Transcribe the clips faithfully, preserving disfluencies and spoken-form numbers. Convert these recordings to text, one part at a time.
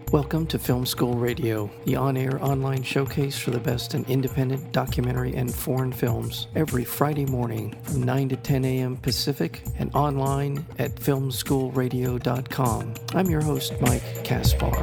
Welcome to Film School Radio, the on-air online showcase for the best in independent documentary and foreign films, every Friday morning from nine to ten a.m. Pacific and online at film school radio dot com. I'm your host, Mike Kaspar.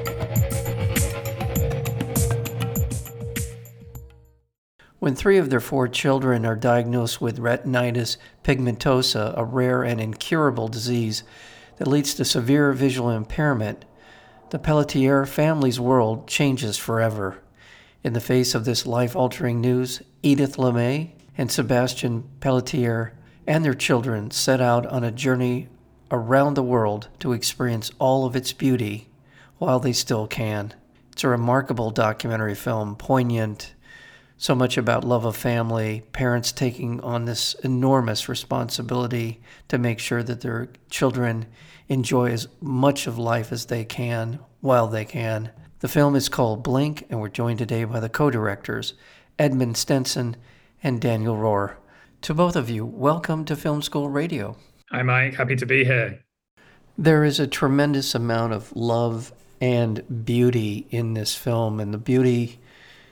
When three of their four children are diagnosed with retinitis pigmentosa, a rare and incurable disease that leads to severe visual impairment, the Pelletier family's world changes forever. In the face of this life-altering news, Edith LeMay and Sebastian Pelletier and their children set out on a journey around the world to experience all of its beauty while they still can. It's a remarkable documentary film, poignant, so much about love of family, parents taking on this enormous responsibility to make sure that their children enjoy as much of life as they can while they can. The film is called Blink, and we're joined today by the co-directors, Edmund Stenson and Daniel Rohr. To both of you, welcome to Film School Radio. Hi, Mike. Happy to be here. There is a tremendous amount of love and beauty in this film, and the beauty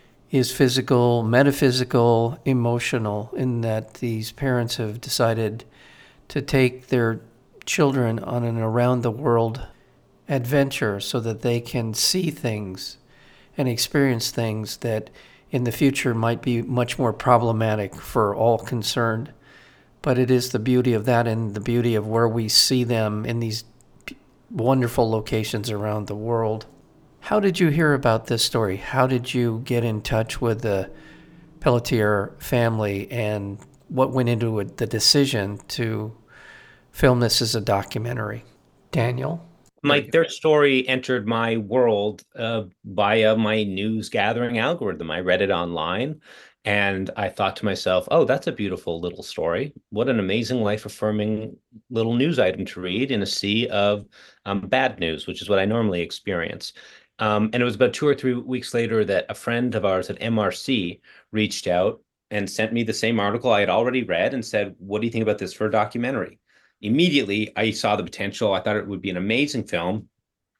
is physical, metaphysical, emotional, in that these parents have decided to take their children on an around-the-world adventure so that they can see things and experience things that in the future might be much more problematic for all concerned. But it is the beauty of that and the beauty of where we see them in these wonderful locations around the world. How did you hear about this story? How did you get in touch with the Pelletier family, and what went into it, the decision to film this as a documentary? Daniel? Mike, their story entered my world uh, via my news gathering algorithm. I read it online and I thought to myself, oh, that's a beautiful little story. What an amazing life-affirming little news item to read in a sea of um, bad news, which is what I normally experience. Um, and it was about two or three weeks later that a friend of ours at M R C reached out and sent me the same article I had already read and said, what do you think about this for a documentary? Immediately, I saw the potential. I thought it would be an amazing film.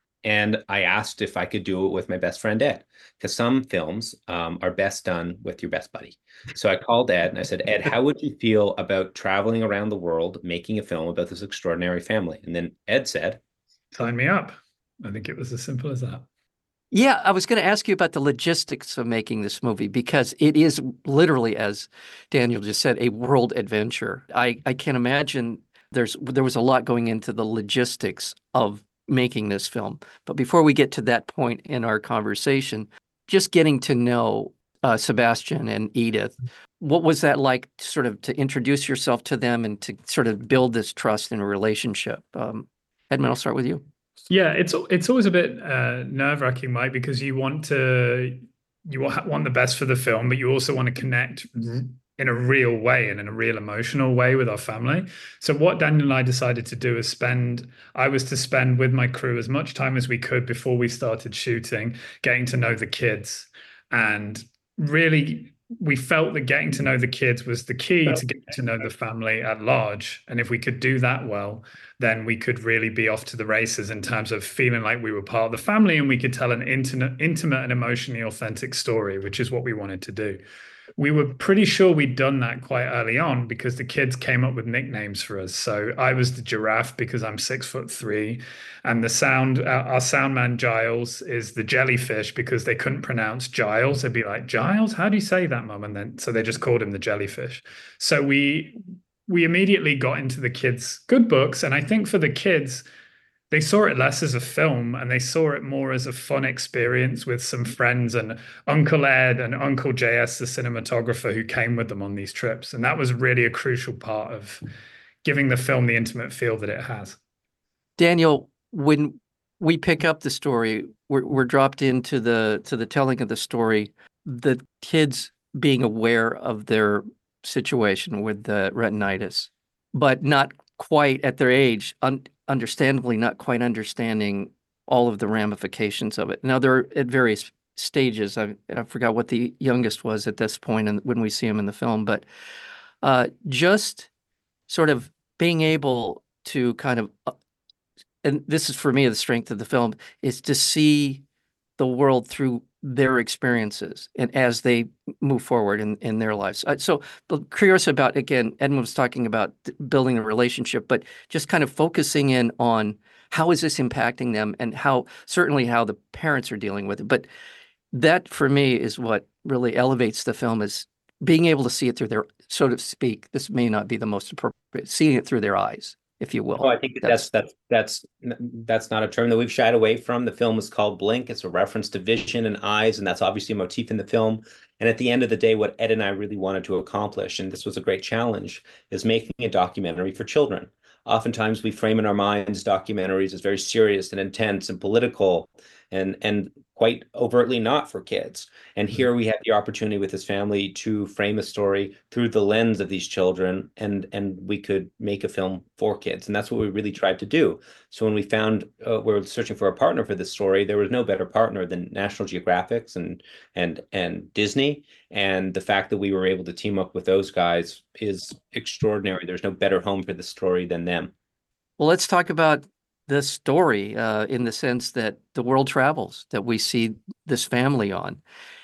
And I asked if I could do it with my best friend, Ed, because some films um, are best done with your best buddy. So I called Ed and I said, Ed, how would you feel about traveling around the world, making a film about this extraordinary family? And then Ed said, sign me up. I think it was as simple as that. Yeah, I was going to ask you about the logistics of making this movie, because it is literally, as Daniel just said, a world adventure. I, I can imagine there's there was a lot going into the logistics of making this film. But before we get to that point in our conversation, just getting to know uh, Sebastian and Edith, what was that like, sort of to introduce yourself to them and to sort of build this trust in a relationship? Um, Edmund, I'll start with you. Yeah, it's it's always a bit uh, nerve-wracking, Mike, because you want to you want the best for the film, but you also want to connect in a real way and in a real emotional way with our family. So what Daniel and I decided to do is spend, I was to spend with my crew as much time as we could before we started shooting, getting to know the kids. And really, we felt that getting to know the kids was the key to getting to know the family at large. And if we could do that well, then we could really be off to the races in terms of feeling like we were part of the family, and we could tell an intimate, intimate and emotionally authentic story, which is what we wanted to do. We were pretty sure we'd done that quite early on because the kids came up with nicknames for us. So I was the giraffe because I'm six foot three, and the sound, our sound man Giles is the jellyfish because they couldn't pronounce Giles. They'd be like, Giles, how do you say that, Mum? And then so they just called him the jellyfish. So we we immediately got into the kids' good books, and I think for the kids, they saw it less as a film and they saw it more as a fun experience with some friends and Uncle Ed and Uncle J S, the cinematographer, who came with them on these trips. And that was really a crucial part of giving the film the intimate feel that it has. Daniel, when we pick up the story, we're, we're dropped into the to the telling of the story, the kids being aware of their situation with the retinitis, but not quite at their age, un- understandably not quite understanding all of the ramifications of it. Now, they're at various stages. I, I forgot what the youngest was at this point and when we see him in the film, but uh, just sort of being able to kind of uh, and this is for me the strength of the film, is to see the world through their experiences and as they move forward in, in their lives. Uh, so but curious about, again, Edmund was talking about building a relationship, but just kind of focusing in on how is this impacting them and how certainly how the parents are dealing with it. But that for me is what really elevates the film, is being able to see it through their, so to speak, this may not be the most appropriate, seeing it through their eyes, if you will. Oh, I think that's that's that's that's not a term that we've shied away from. The film is called Blink. It's a reference to vision and eyes, and that's obviously a motif in the film. And at the end of the day, what Ed and I really wanted to accomplish, and this was a great challenge, is making a documentary for children. Oftentimes we frame in our minds documentaries as very serious and intense and political and and quite overtly not for kids. And here we have the opportunity with this family to frame a story through the lens of these children, and and we could make a film for kids. And that's what we really tried to do. So when we found uh, we were searching for a partner for this story, there was no better partner than National Geographic and and and Disney. And the fact that we were able to team up with those guys is extraordinary. There's no better home for the story than them. Well, let's talk about the story uh, in the sense that the world travels that we see this family on,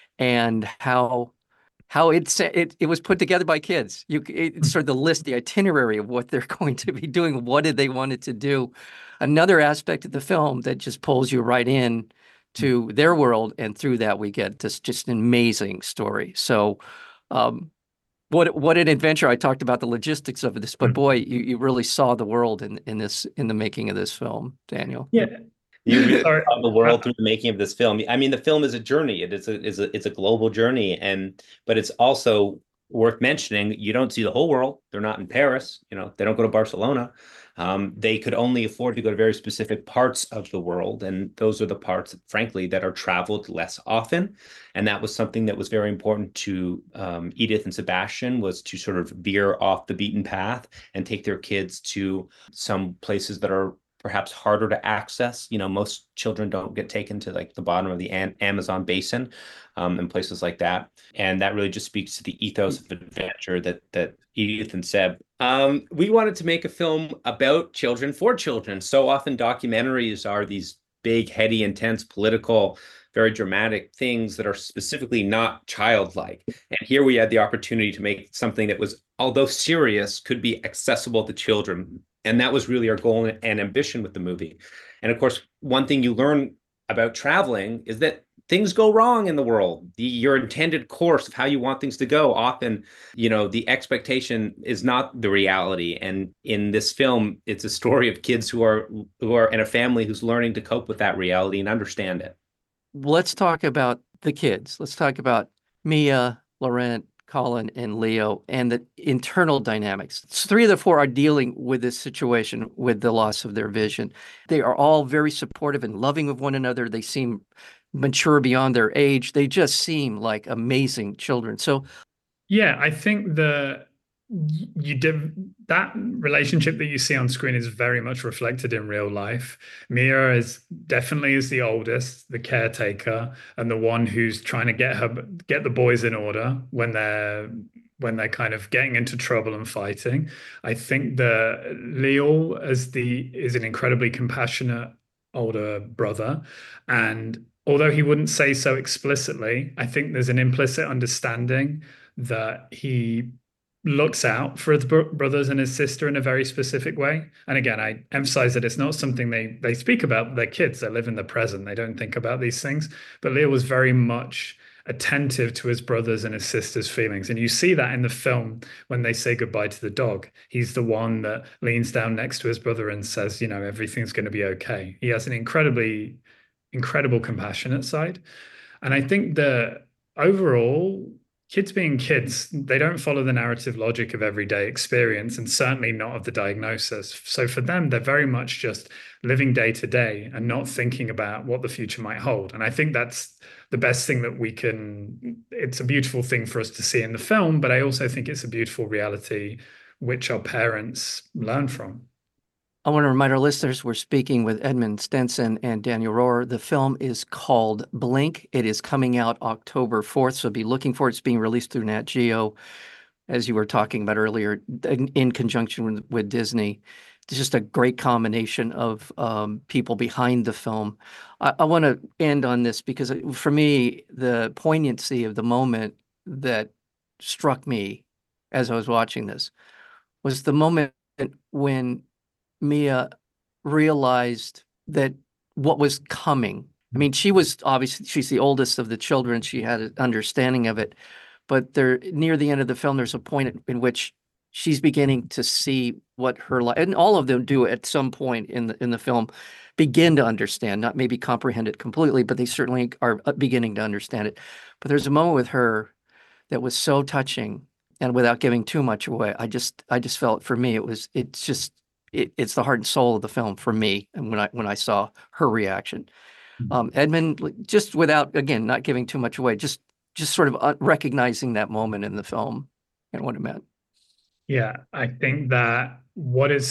and how how it's it, it was put together by kids. You it's sort of the list, the itinerary of what they're going to be doing, what did they wanted to do. Another aspect of the film that just pulls you right in to their world, and through that we get this just an amazing story. So um, what what an adventure. I talked about the logistics of this, but boy, you, you really saw the world in, in this in the making of this film, Daniel. Yeah. You really saw the world through the making of this film. I mean, the film is a journey. It is a is a it's a global journey, and but it's also worth mentioning. You don't see the whole world. They're not in Paris. You know, they don't go to Barcelona. Um, they could only afford to go to very specific parts of the world, and those are the parts, frankly, that are traveled less often. And that was something that was very important to um, Edith and Sebastian, was to sort of veer off the beaten path and take their kids to some places that are perhaps harder to access. You know, most children don't get taken to like the bottom of the An- Amazon basin um, and places like that. And that really just speaks to the ethos of adventure that that Edith and Seb. Um, we wanted to make a film about children for children. So often documentaries are these big, heady, intense, political, very dramatic things that are specifically not childlike. And here we had the opportunity to make something that was, although serious, could be accessible to children. And that was really our goal and ambition with the movie. And of course, one thing you learn about traveling is that things go wrong in the world. The, your intended course of how you want things to go, often, you know, the expectation is not the reality. And in this film, it's a story of kids who are who are in a family who's learning to cope with that reality and understand it. Let's talk about the kids. Let's talk about Mia, Laurent, Colin, and Leo, and the internal dynamics. Three of the four are dealing with this situation with the loss of their vision. They are all very supportive and loving of one another. They seem mature beyond their age. They just seem like amazing children. So, yeah, I think the you did that relationship that you see on screen is very much reflected in real life. Mia is definitely is the oldest, the caretaker, and the one who's trying to get her get the boys in order when they're when they're kind of getting into trouble and fighting. I think that Leo as the is an incredibly compassionate older brother, and although he wouldn't say so explicitly, I think there's an implicit understanding that he looks out for his brothers and his sister in a very specific way. And again, I emphasize that it's not something they they speak about. They're kids. They live in the present. They don't think about these things. But Leo was very much attentive to his brothers and his sister's feelings. And you see that in the film when they say goodbye to the dog. He's the one that leans down next to his brother and says, you know, everything's going to be okay. He has an incredibly, incredible compassionate side. And I think that overall, kids being kids, they don't follow the narrative logic of everyday experience, and certainly not of the diagnosis. So for them, they're very much just living day to day and not thinking about what the future might hold. And I think that's the best thing that we can, it's a beautiful thing for us to see in the film, but I also think it's a beautiful reality which our parents learn from. I want to remind our listeners we're speaking with Edmund Stenson and Daniel Roher. The film is called Blink. It is coming out October fourth, so be looking for it. It's being released through Nat Geo, as you were talking about earlier, in, in conjunction with, with Disney. just a great combination of um, people behind the film. I, I want to end on this because for me, the poignancy of the moment that struck me as I was watching this was the moment when Mia realized that what was coming. I mean, she was obviously, she's the oldest of the children. She had an understanding of it. But there, near the end of the film, there's a point in, in which she's beginning to see what her life, and all of them do at some point in the in the film, begin to understand, not maybe comprehend it completely, but they certainly are beginning to understand it. But there's a moment with her that was so touching, and without giving too much away, I just I just felt for me it was it's just it, it's the heart and soul of the film for me. And when I when I saw her reaction, um, Edmund, just without again not giving too much away, just just sort of recognizing that moment in the film and what it meant. Yeah, I think that what is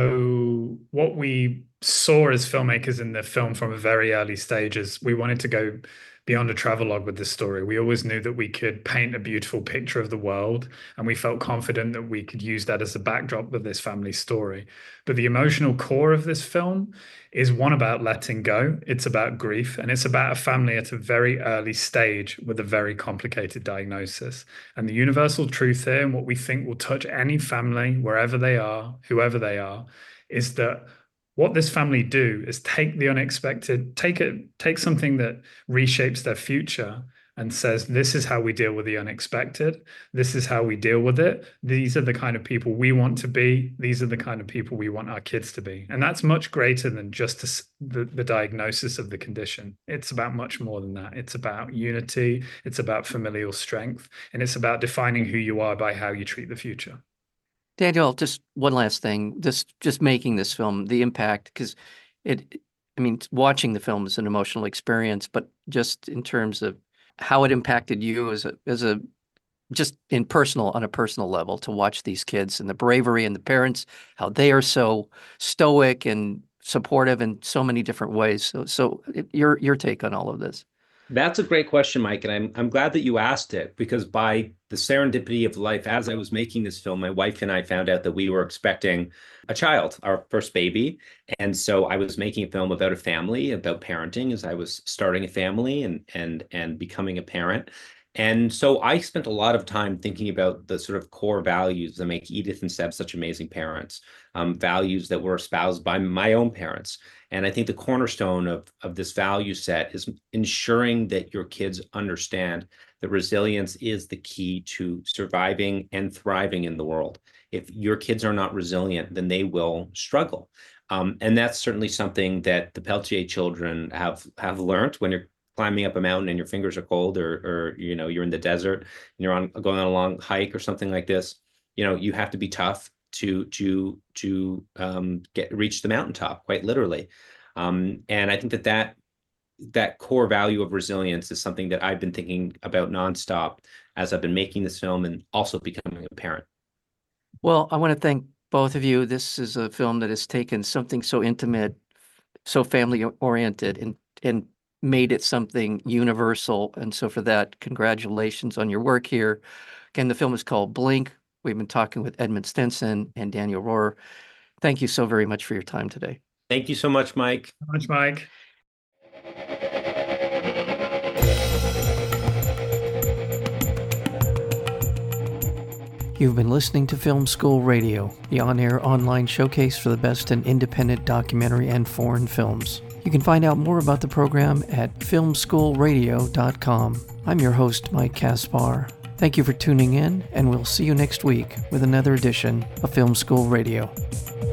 so, what we saw as filmmakers in the film from a very early stage is we wanted to go beyond a travelogue with this story. We always knew that we could paint a beautiful picture of the world, and we felt confident that we could use that as a backdrop of this family story. But the emotional core of this film is one about letting go. It's about grief, and it's about a family at a very early stage with a very complicated diagnosis. And the universal truth here, and what we think will touch any family, wherever they are, whoever they are, is that what this family do is take the unexpected, take it, take something that reshapes their future and says, this is how we deal with the unexpected. This is how we deal with it. These are the kind of people we want to be. These are the kind of people we want our kids to be. And that's much greater than just a, the, the diagnosis of the condition. It's about much more than that. It's about unity. It's about familial strength. And it's about defining who you are by how you treat the future. Daniel, just one last thing, just just making this film, the impact, because it, I mean, watching the film is an emotional experience, but just in terms of how it impacted you as a, as a, just in personal, on a personal level, to watch these kids and the bravery and the parents, how they are so stoic and supportive in so many different ways. So, so your your take on all of this. That's a great question, Mike, and I'm I'm glad that you asked it, because by the serendipity of life, as I was making this film, my wife and I found out that we were expecting a child, our first baby. And so I was making a film about a family, about parenting, as I was starting a family and and and becoming a parent. And so I spent a lot of time thinking about the sort of core values that make Edith and Seb such amazing parents, um, values that were espoused by my own parents. And I think the cornerstone of, of this value set is ensuring that your kids understand that resilience is the key to surviving and thriving in the world. If your kids are not resilient, then they will struggle. Um, and that's certainly something that the Peltier children have, have learned. When you're climbing up a mountain and your fingers are cold, or, or you know, you're in the desert and you're on going on a long hike or something like this, you know, you have to be tough to to to um, get reach the mountaintop, quite literally. Um, and I think that, that that core value of resilience is something that I've been thinking about nonstop as I've been making this film and also becoming a parent. Well, I want to thank both of you. This is a film that has taken something so intimate, so family oriented, and and made it something universal. And so for that, congratulations on your work here. Again, the film is called Blink. We've been talking with Edmund Stenson and Daniel Rohrer. Thank you so very much for your time today. Thank you so much, Mike. So much, Mike. You've been listening to Film School Radio, the on-air online showcase for the best in independent documentary and foreign films. You can find out more about the program at film school radio dot com. I'm your host, Mike Kaspar. Thank you for tuning in, and we'll see you next week with another edition of Film School Radio.